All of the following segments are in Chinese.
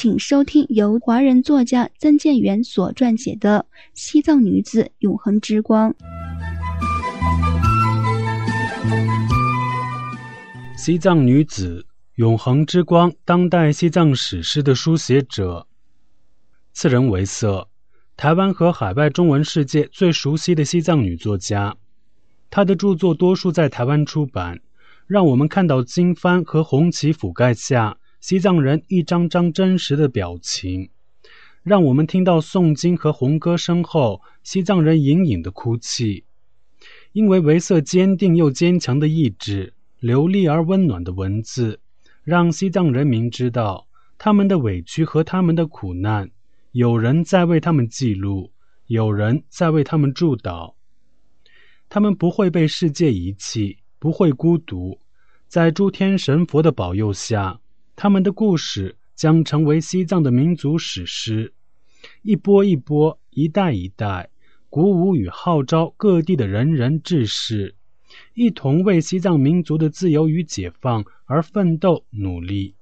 请收听由华人作家曾建元所撰写的《西藏女子永恒之光》。 西藏女子永恒之光，当代西藏史诗的书写者。次人为色，台湾和海外中文世界最熟悉的西藏女作家。她的著作多数在台湾出版，让我们看到经幡和红旗覆盖下西藏人一张张真实的表情，让我们听到诵经和红歌声后西藏人隐隐的哭泣。因为为色坚定又坚强的意志，流利而温暖的文字，让西藏人民知道他们的委屈和他们的苦难，有人在为他们记录，有人在为他们祝祷。他们不会被世界遗弃，不会孤独，在诸天神佛的保佑下，他们的故事将成为西藏的民族史诗，一波一波，一代一代，鼓舞与号召各地的人人志士，一同为西藏民族的自由与解放而奋斗努力，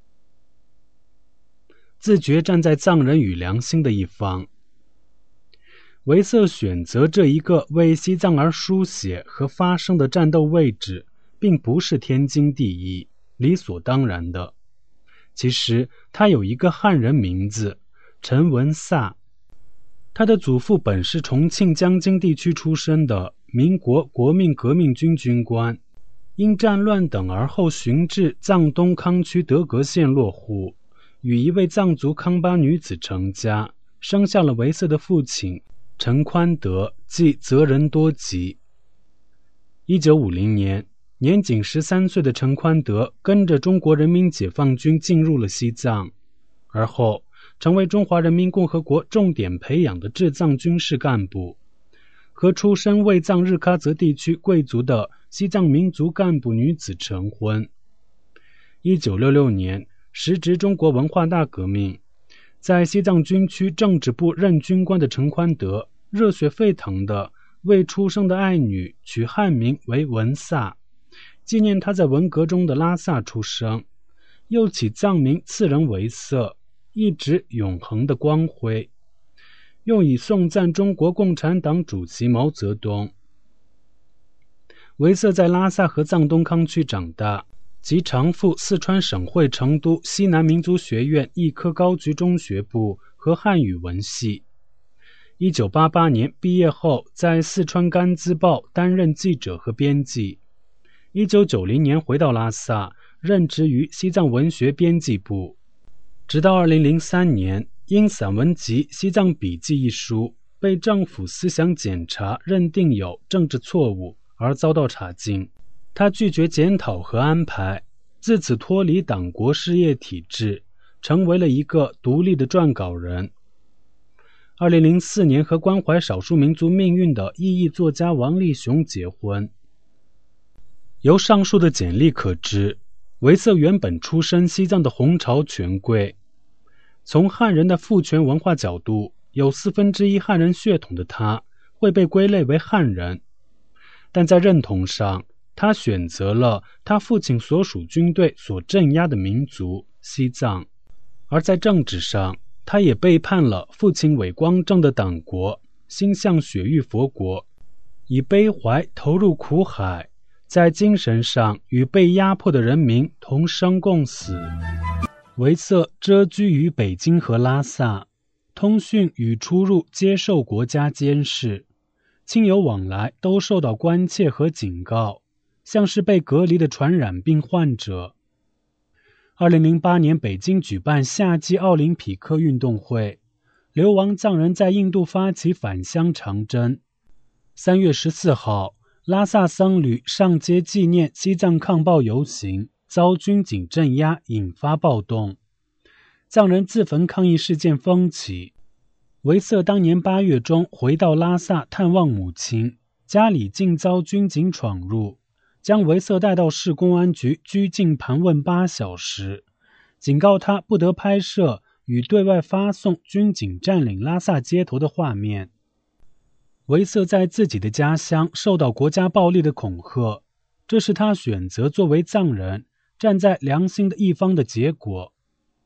自觉站在藏人与良心的一方。为色选择这一个为西藏而书写和发声的战斗位置，并不是天经地义、理所当然的。其实他有一个汉人名字陈文萨，他的祖父本是重庆江津地区出身的民国国民革命军军官，因战乱等而后寻至藏东康区德格县落户，与一位藏族康巴女子成家，生下了为色的父亲陈宽德，即泽仁多吉。1950年，年仅13岁的陈宽德跟着中国人民解放军进入了西藏，而后成为中华人民共和国重点培养的治藏军事干部，和出身卫藏日喀则地区贵族的西藏民族干部女子成婚。1966年，时值中国文化大革命，在西藏军区政治部任军官的陈宽德热血沸腾地为出生的爱女取汉名为文萨，纪念她在文革中的拉萨出生，又起藏名次人为色，一直永恒的光辉，用以颂赞中国共产党主席毛泽东。为色在拉萨和藏东康区长大，及常赴四川省会成都西南民族学院一科高级中学部和汉语文系。1988年毕业后，在四川甘孜报担任记者和编辑。1990年回到拉萨，任职于西藏文学编辑部，直到2003年，因散文集《西藏笔记》一书被政府思想检查认定有政治错误而遭到查禁。他拒绝检讨和安排，自此脱离党国事业体制，成为了一个独立的撰稿人。2004年和关怀少数民族命运的异议作家王立雄结婚。由上述的简历可知，为色原本出身西藏的红朝权贵，从汉人的父权文化角度，有1/4汉人血统的他会被归类为汉人，但在认同上，他选择了他父亲所属军队所镇压的民族西藏，而在政治上，他也背叛了父亲韦光正的党国心向雪域佛国，以悲怀投入苦海，在精神上与被压迫的人民同生共死。为色谪居于北京和拉萨，通讯与出入接受国家监视，亲友往来都受到关切和警告，像是被隔离的传染病患者。2008年北京举办夏季奥林匹克运动会，流亡藏人在印度发起返乡长征。3月14号，拉萨僧侣上街纪念西藏抗暴游行，遭军警镇压，引发暴动，藏人自焚抗议事件风起。为色当年8月中回到拉萨探望母亲，家里竟遭军警闯入，将为色带到市公安局拘禁盘问8小时，警告他不得拍摄与对外发送军警占领拉萨街头的画面。为色在自己的家乡受到国家暴力的恐吓，这是他选择作为藏人站在良心的一方的结果。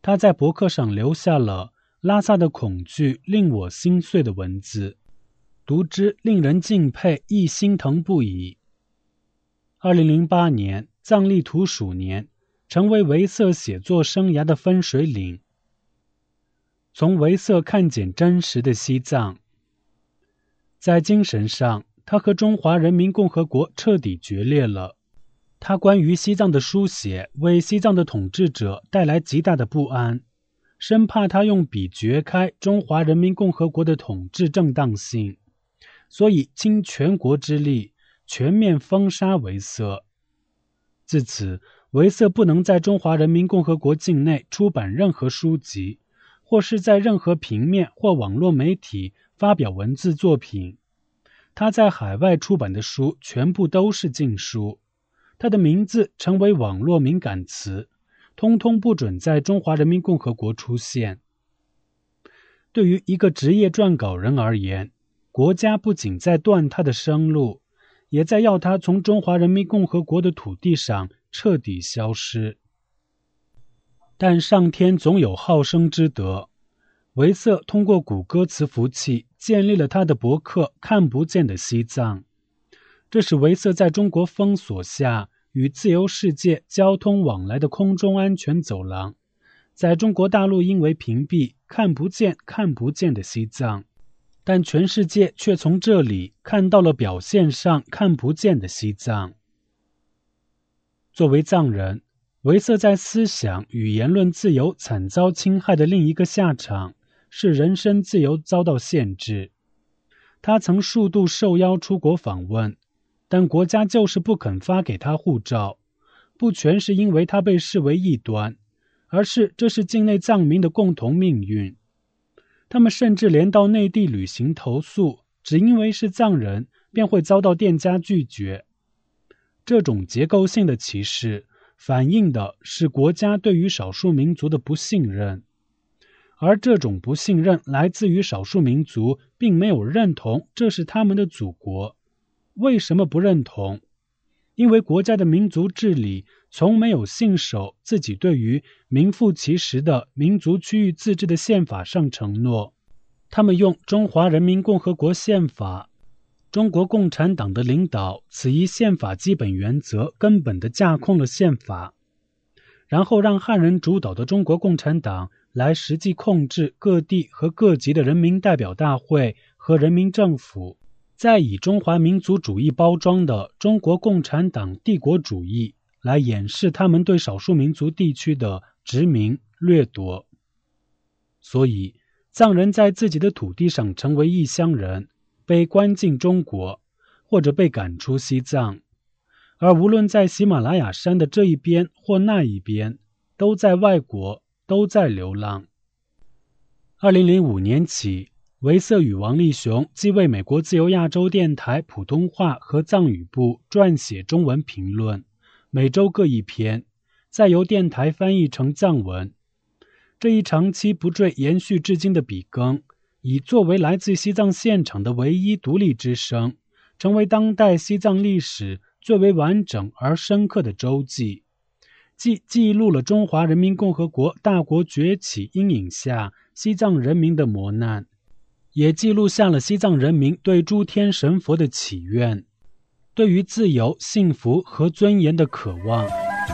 他在博客上留下了拉萨的恐惧令我心碎的文字，读之令人敬佩，亦心疼不已。2008年，藏历土鼠年，成为维瑟写作生涯的分水岭。从维瑟看见真实的西藏。在精神上，他和中华人民共和国彻底决裂了。他关于西藏的书写为西藏的统治者带来极大的不安，生怕他用笔掘开中华人民共和国的统治正当性，所以倾全国之力全面封杀维瑟。自此，维瑟不能在中华人民共和国境内出版任何书籍，或是在任何平面或网络媒体发表文字作品。他在海外出版的书全部都是禁书，他的名字成为网络敏感词，通通不准在中华人民共和国出现。对于一个职业撰稿人而言，国家不仅在断他的生路，也在要他从中华人民共和国的土地上彻底消失。但上天总有好生之德，维瑟通过谷歌伺服器建立了他的博客《看不见的西藏》，这是维瑟在中国封锁下与自由世界交通往来的空中安全走廊，在中国大陆因为屏蔽看不见的西藏，但全世界却从这里看到了表现上看不见的西藏。作为藏人，维瑟在思想与言论自由惨遭侵害的另一个下场是人身自由遭到限制。他曾数度受邀出国访问，但国家就是不肯发给他护照，不全是因为他被视为异端，而是这是境内藏民的共同命运。他们甚至连到内地旅行投诉，只因为是藏人，便会遭到店家拒绝。这种结构性的歧视反映的是国家对于少数民族的不信任，而这种不信任来自于少数民族并没有认同这是他们的祖国。为什么不认同？因为国家的民族治理从没有信守自己对于名副其实的民族区域自治的宪法上承诺。他们用中华人民共和国宪法、中国共产党的领导此一宪法基本原则根本地架空了宪法，然后让汉人主导的中国共产党来实际控制各地和各级的人民代表大会和人民政府，再以中华民族主义包装的中国共产党帝国主义来掩饰他们对少数民族地区的殖民掠夺。所以藏人在自己的土地上成为异乡人，被关进中国，或者被赶出西藏，而无论在喜马拉雅山的这一边或那一边，都在外国，都在流浪。2005年起，维瑟与王立雄既为美国自由亚洲电台普通话和藏语部撰写中文评论，每周各一篇，再由电台翻译成藏文。这一长期不坠延续至今的笔耕，以作为来自西藏现场的唯一独立之声，成为当代西藏历史最为完整而深刻的周记，既记录了中华人民共和国大国崛起阴影下西藏人民的磨难，也记录下了西藏人民对诸天神佛的祈愿，对于自由、幸福和尊严的渴望。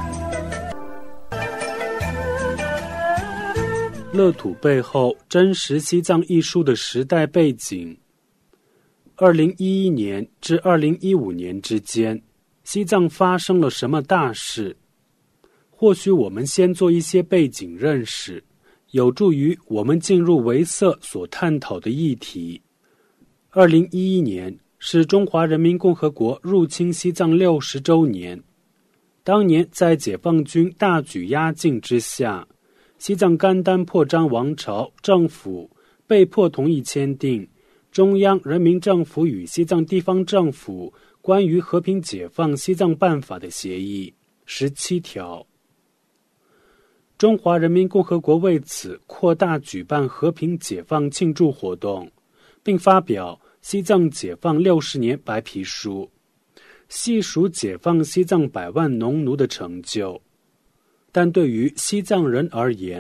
乐土背后真实西藏艺术的时代背景。2011年至2015年之间，西藏发生了什么大事？或许我们先做一些背景认识，有助于我们进入维瑟所探讨的议题。2011年是中华人民共和国入侵西藏60周年。当年在解放军大举压境之下，西藏甘丹破章王朝政府被迫同意签订中央人民政府与西藏地方政府关于和平解放西藏办法的协议17条。中华人民共和国为此扩大举办和平解放庆祝活动，并发表西藏解放60年白皮书，细数解放西藏100万农奴的成就。但对于西藏人而言，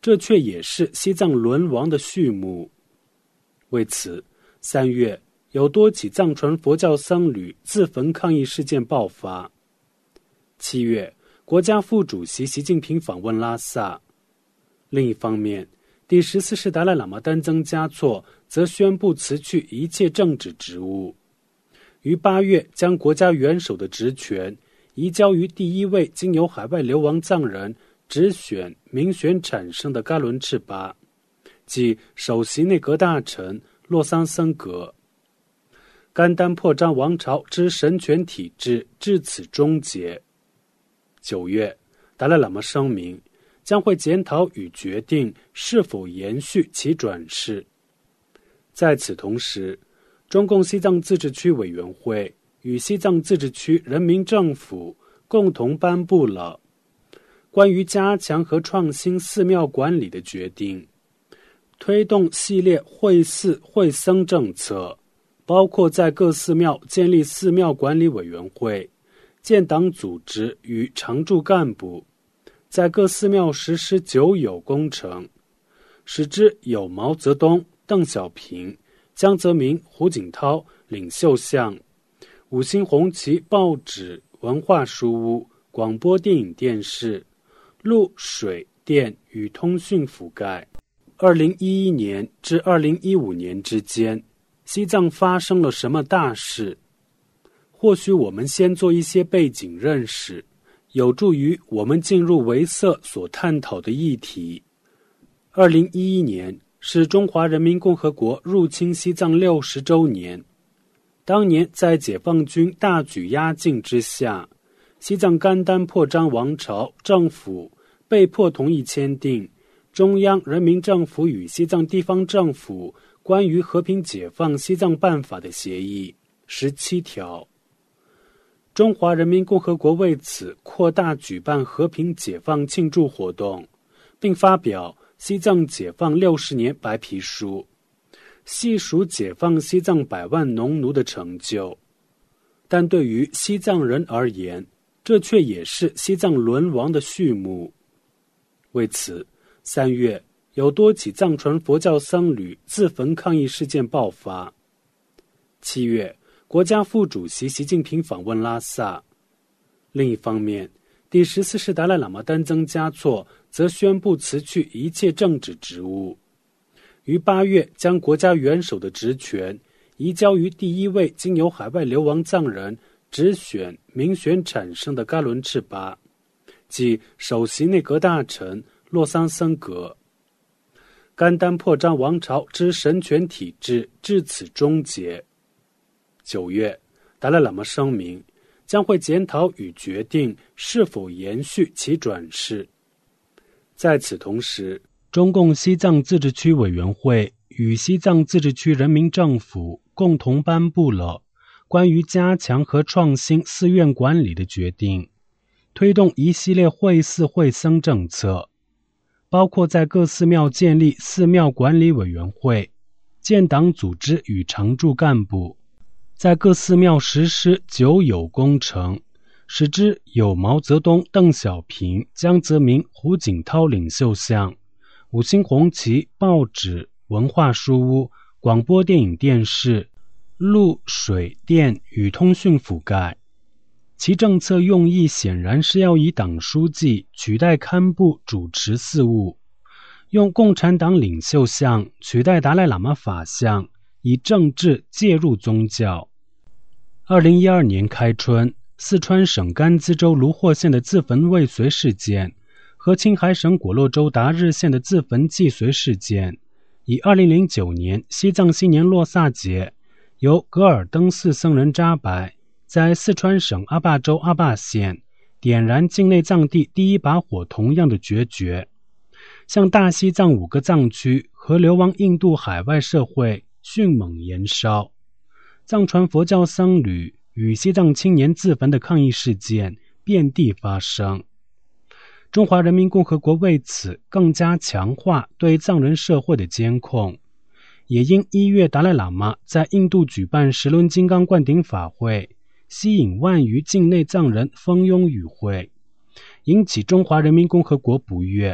这却也是西藏沦亡的序幕。为此，3月有多起藏传佛教僧侣自焚抗议事件爆发。7月，国家副主席习近平访问拉萨。另一方面，第14世达赖喇嘛丹增嘉措则宣布辞去一切政治职务，于8月将国家元首的职权移交于第一位经由海外流亡藏人直选民选产生的噶伦赤巴，即首席内阁大臣洛桑森格。甘丹破章王朝之神权体制至此终结。9月，达赖喇嘛声明将会检讨与决定是否延续其转世。在此同时，中共西藏自治区委员会与西藏自治区人民政府共同颁布了关于加强和创新寺庙管理的决定，推动系列会寺会僧政策，包括在各寺庙建立寺庙管理委员会、建党组织与常驻干部，在各寺庙实施9有工程，使之有毛泽东、邓小平、江泽民、胡锦涛领袖像、5星红旗报纸、文化书屋、广播电影电视、路、水、电与通讯覆盖。2011年至2015年之间，西藏发生了什么大事？或许我们先做一些背景认识，有助于我们进入维瑟所探讨的议题。2011年是中华人民共和国入侵西藏60周年。当年在解放军大举压境之下，西藏甘丹破章王朝政府被迫同意签订中央人民政府与西藏地方政府关于和平解放西藏办法的协议17条。中华人民共和国为此扩大举办和平解放庆祝活动，并发表西藏解放60年白皮书，细数解放西藏100万农奴的成就。但对于西藏人而言，这却也是西藏沦亡的序幕。为此，3月有多起藏传佛教僧侣自焚抗议事件爆发。7月，国家副主席习近平访问拉萨。另一方面，第14世达赖喇嘛丹增嘉措则宣布辞去一切政治职务，于8月将国家元首的职权移交于第一位经由海外流亡藏人直选民选产生的噶伦赤巴，即首席内阁大臣洛桑森格。甘丹破章王朝之神权体制至此终结。9月，达赖喇嘛声明将会检讨与决定是否延续其转世。在此同时，中共西藏自治区委员会与西藏自治区人民政府共同颁布了关于加强和创新寺院管理的决定，推动一系列会寺会僧政策，包括在各寺庙建立寺庙管理委员会、建党组织与常驻干部，在各寺庙实施9有工程，使之有毛泽东、邓小平、江泽民、胡锦涛领袖像、5星红旗报纸、文化书屋、广播电影电视、路、水、电与通讯覆盖。其政策用意显然是要以党书记取代堪布主持事务，用共产党领袖像取代达赖喇嘛法像，以政治介入宗教。2012年开春，四川省甘孜州卢霍县的自焚未遂事件和青海省果洛州达日县的自焚既遂事件，以2009年西藏新年洛萨节由噶尔登寺僧人扎白在四川省阿坝州阿坝县点燃境内藏地第一把火同样的决绝，向大西藏5个藏区和流亡印度海外社会迅猛延烧。藏传佛教僧侣与西藏青年自焚的抗议事件遍地发生。中华人民共和国为此更加强化对藏人社会的监控，也因1月达赖喇嘛在印度举办10轮金刚灌顶法会，吸引万余境内藏人蜂拥与会，引起中华人民共和国不悦。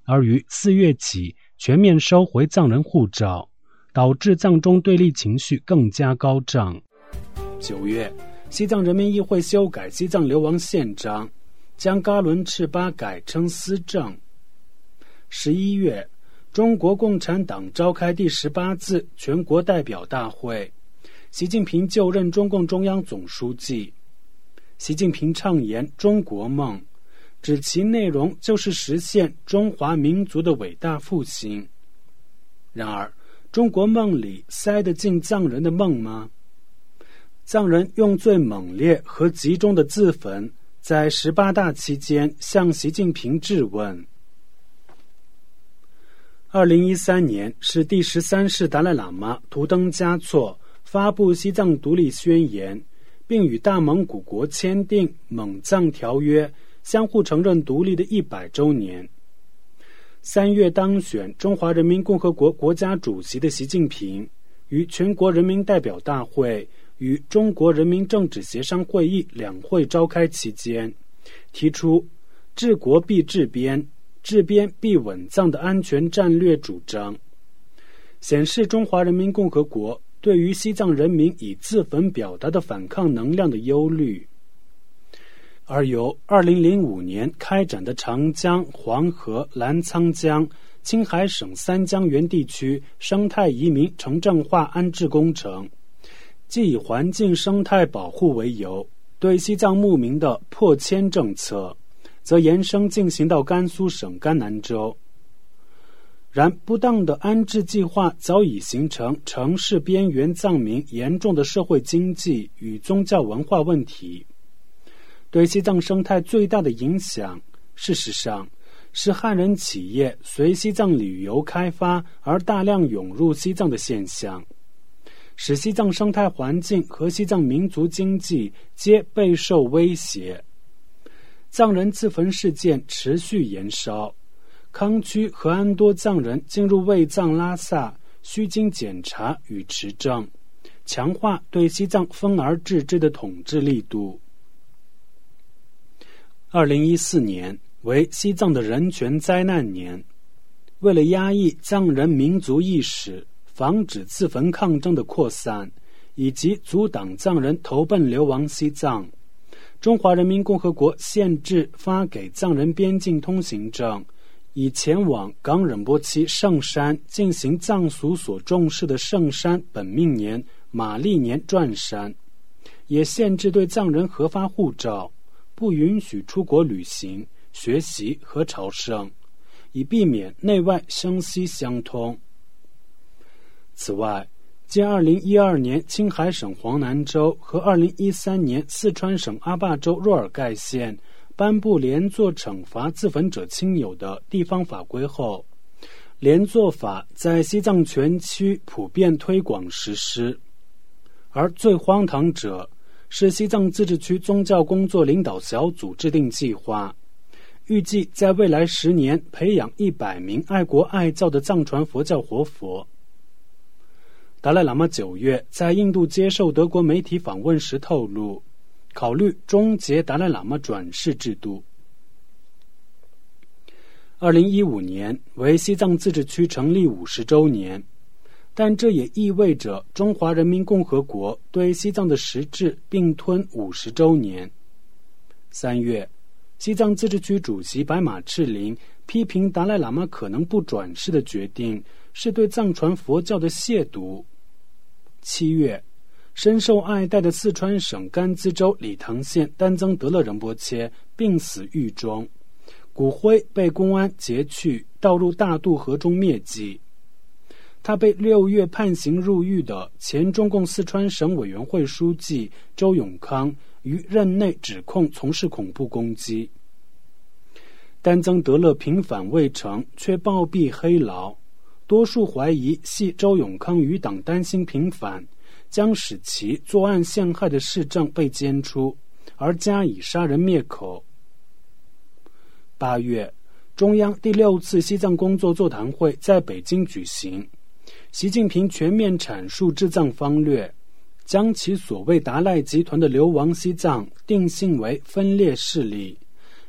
而于4月起全面收回藏人护照，导致藏中对立情绪更加高涨。9月，西藏人民议会修改西藏流亡宪章，将噶伦赤巴改称司政。11月，中国共产党召开第18次全国代表大会，习近平就任中共中央总书记。习近平倡言中国梦，指其内容就是实现中华民族的伟大复兴。然而，中国梦里塞得进藏人的梦吗？藏人用最猛烈和集中的自焚，在18大期间向习近平质问。2013年是第13世达赖喇嘛图登嘉措发布西藏独立宣言，并与大蒙古国签订蒙藏条约，相互承认独立的100周年。3月当选中华人民共和国国家主席的习近平，于全国人民代表大会与中国人民政治协商会议两会召开期间，提出治国必治边，治边必稳藏的安全战略主张，显示中华人民共和国对于西藏人民以自焚表达的反抗能量的忧虑。而由2005年开展的长江、黄河、澜沧江、青海省三江源地区生态移民城镇化安置工程，既以环境生态保护为由，对西藏牧民的迫迁政策，则延伸进行到甘肃省甘南州。然不当的安置计划早已形成城市边缘藏民严重的社会经济与宗教文化问题。对西藏生态最大的影响，事实上是汉人企业随西藏旅游开发而大量涌入西藏的现象，使西藏生态环境和西藏民族经济皆备受威胁。藏人自焚事件持续延烧，康区和安多藏人进入卫藏拉萨需经检查与持证，强化对西藏分而治之的统治力度。2014年为西藏的人权灾难年，为了压抑藏人民族意识，防止自焚抗争的扩散，以及阻挡藏人投奔流亡西藏，中华人民共和国限制发给藏人边境通行证，以前往冈仁波齐圣山进行藏俗所重视的圣山本命年、玛丽年转山，也限制对藏人核发护照，不允许出国旅行、学习和朝圣，以避免内外声息相通。此外，接2012年青海省黄南州和2013年四川省阿坝州若尔盖县颁布连坐惩罚自焚者亲友的地方法规后，连坐法在西藏全区普遍推广实施。而最荒唐者是西藏自治区宗教工作领导小组制定计划，预计在未来10年培养100名爱国爱教的藏传佛教活佛。达赖喇嘛9月在印度接受德国媒体访问时透露，考虑终结达赖喇嘛转世制度。2015年为西藏自治区成立50周年，但这也意味着中华人民共和国对西藏的实质并吞50周年。3月，西藏自治区主席白马赤林批评达赖喇嘛可能不转世的决定是对藏传佛教的亵渎。7月，深受爱戴的四川省甘孜州理塘县丹增德勒仁波切病死狱中，骨灰被公安劫去，倒入大渡河中灭迹。他被6月判刑入狱的前中共四川省委员会书记周永康于任内指控从事恐怖攻击。丹增德勒平反未成，却暴毙黑牢，多数怀疑系周永康余党担心平反，将使其作案陷害的事证被揭出，而加以杀人灭口。8月，中央第6次西藏工作座谈会在北京举行，习近平全面阐述治藏方略，将其所谓达赖集团的流亡西藏定性为分裂势力，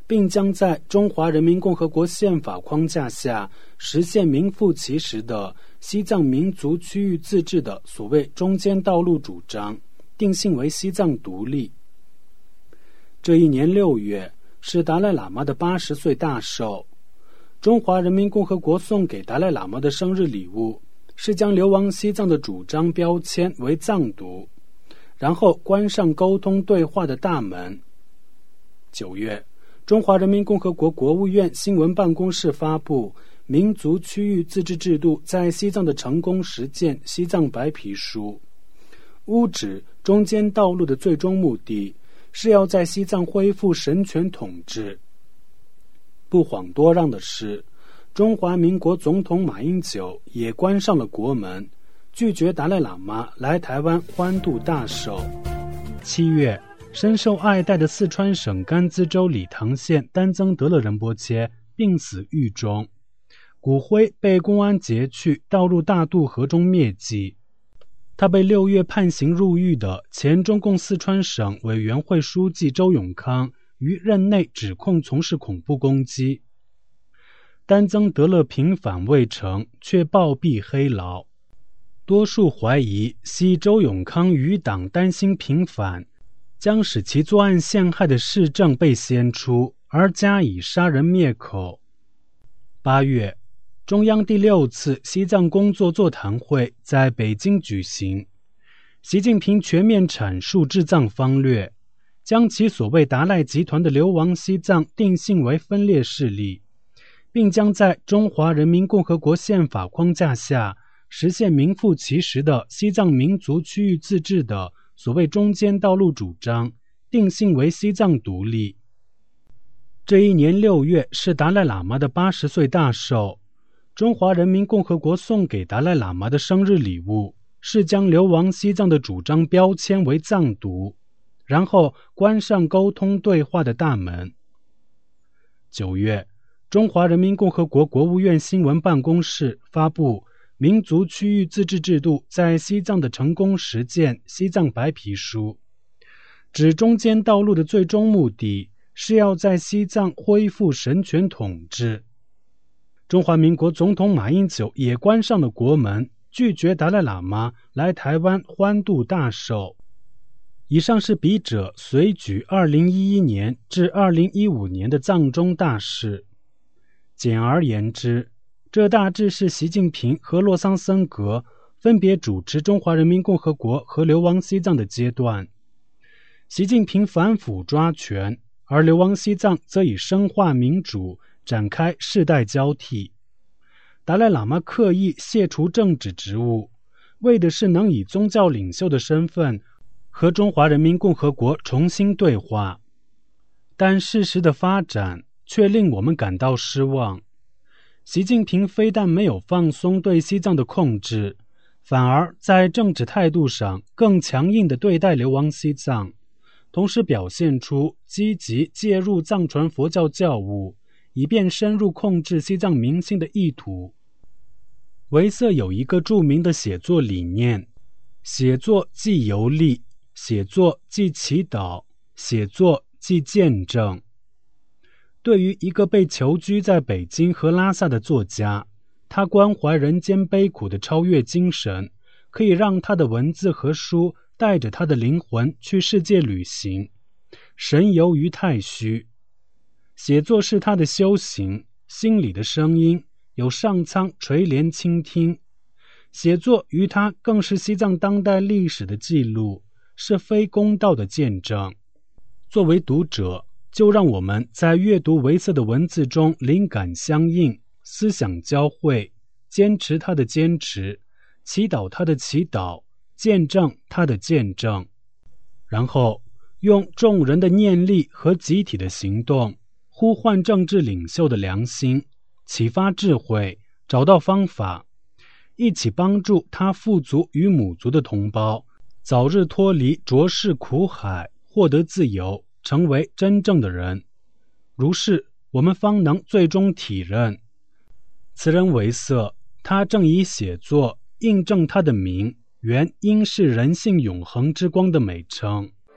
并将在中华人民共和国宪法框架下实现名副其实的西藏民族区域自治的所谓中间道路主张，定性为西藏独立。这一年6月是达赖喇嘛的80岁大寿，中华人民共和国送给达赖喇嘛的生日礼物是将流亡西藏的主张标签为藏独，然后关上沟通对话的大门。9月，中华人民共和国国务院新闻办公室发布《民族区域自治制度在西藏的成功实践》西藏白皮书，污指中间道路的最终目的是要在西藏恢复神权统治。不遑多让的是，中华民国总统马英九也关上了国门，拒绝达赖喇嘛来台湾欢度大寿。7月，深受爱戴的四川省甘孜州理塘县丹增德勒仁波切病死狱中，骨灰被公安劫去，倒入大渡河中灭迹。他被6月判刑入狱的前中共四川省委员会书记周永康于任内指控从事恐怖攻击。丹增德勒平反未成，却暴毙黑牢。多数怀疑系周永康余党担心平反将使其作案陷害的事证被掀出，而加以杀人灭口。8月，中央第6次西藏工作座谈会在北京举行，习近平全面阐述治藏方略，将其所谓达赖集团的流亡西藏定性为分裂势力，并将在中华人民共和国宪法框架下实现名副其实的西藏民族区域自治的所谓中间道路主张，定性为西藏独立。这一年6月是达赖喇嘛的80岁大寿，中华人民共和国送给达赖喇嘛的生日礼物是将流亡西藏的主张标签为藏独，然后关上沟通对话的大门。9月，中华人民共和国国务院新闻办公室发布《民族区域自治制度在西藏的成功实践》西藏白皮书，指中间道路的最终目的是要在西藏恢复神权统治。中华民国总统马英九也关上了国门，拒绝达赖喇嘛来台湾欢度大寿。以上是笔者随举2011年至2015年的藏中大事。简而言之，这大致是习近平和洛桑森格分别主持中华人民共和国和流亡西藏的阶段。习近平反腐抓权，而流亡西藏则以深化民主展开世代交替。达赖喇嘛刻意卸除政治职务，为的是能以宗教领袖的身份和中华人民共和国重新对话。但事实的发展却令我们感到失望。习近平非但没有放松对西藏的控制，反而在政治态度上更强硬地对待流亡西藏，同时表现出积极介入藏传佛教教务，以便深入控制西藏民心的意图。维瑟有一个著名的写作理念：写作即游历，写作即祈祷，写作即见证。对于一个被囚居在北京和拉萨的作家，他关怀人间悲苦的超越精神，可以让他的文字和书带着他的灵魂去世界旅行，神游于太虚。写作是他的修行，心里的声音有上苍垂怜倾听。写作于他更是西藏当代历史的记录，是非公道的见证。作为读者，就让我们在阅读维瑟的文字中灵感相应，思想交汇，坚持他的坚持，祈祷他的祈祷，见证他的见证，然后用众人的念力和集体的行动，呼唤政治领袖的良心，启发智慧，找到方法，一起帮助他父族与母族的同胞早日脱离浊世苦海，获得自由，成为真正的人。如是，我们方能最终体认此人为色，他正以写作印证他的名原应是人性永恒之光的美称。